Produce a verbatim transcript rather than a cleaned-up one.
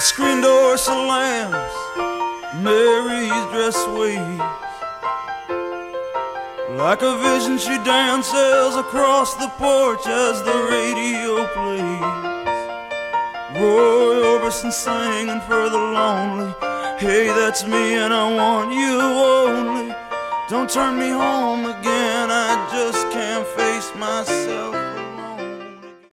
The screen door slams, Mary's dress waves. Like a vision she dances across the porch as the radio plays. Roy Orbison singing for the lonely. Hey, that's me and I want you only. Don't turn me home again, I just can't face myself.